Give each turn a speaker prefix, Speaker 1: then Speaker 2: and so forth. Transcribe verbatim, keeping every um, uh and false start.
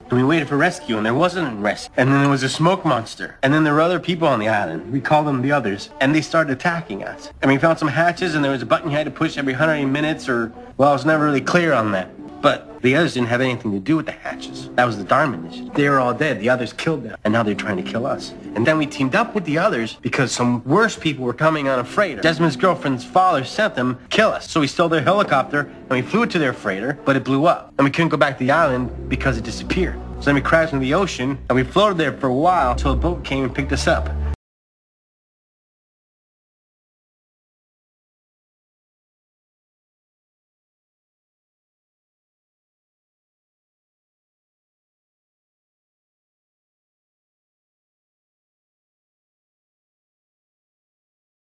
Speaker 1: And we waited for rescue, and there wasn't a rescue. And then there was a smoke monster. And then there were other people on the island. We called them the others. And they started attacking us. And we found some hatches, and there was a button you had to push every one hundred minutes, or... Well, I was never really clear on that. But the others didn't have anything to do with the hatches. That was the Dharma Initiative. They were all dead. The others killed them. And now they're trying to kill us. And then we teamed up with the others because some worse people were coming on a freighter. Desmond's girlfriend's father sent them to kill us. So we stole their helicopter, and we flew it to their freighter, but it blew up. And we couldn't go back to the island because it disappeared. So then we crashed into the ocean, and we floated there for a while until a boat came and picked us up.